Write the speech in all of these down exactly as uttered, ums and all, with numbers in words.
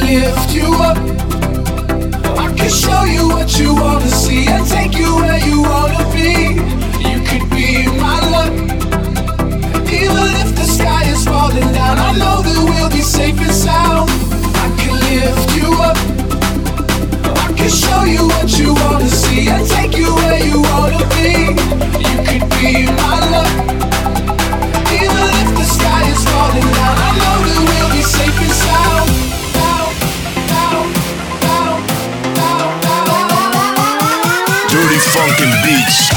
lift you up. I can show you what you wanna see and take you where you wanna be. You could be my luck. Even if the sky is falling down, I know that we'll be safe and sound. I can lift you up. I can show you what you wanna see and take you where you wanna be. You could be my luck. Even if the sky is falling down, I know that we'll be safe and sound. Down, down, down, down, down. Dirty Funkin' Beats.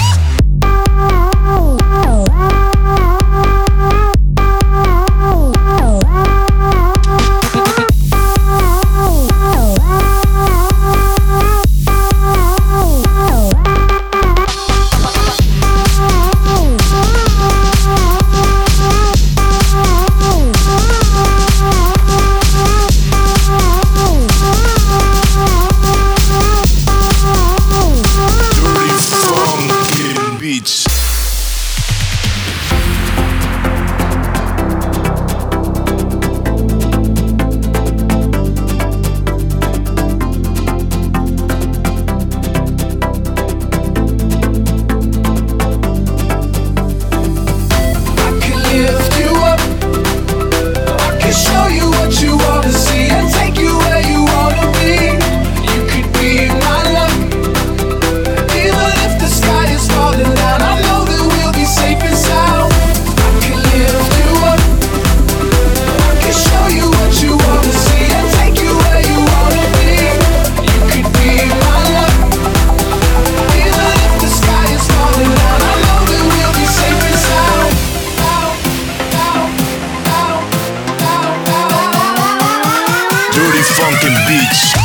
Funkin' Beats.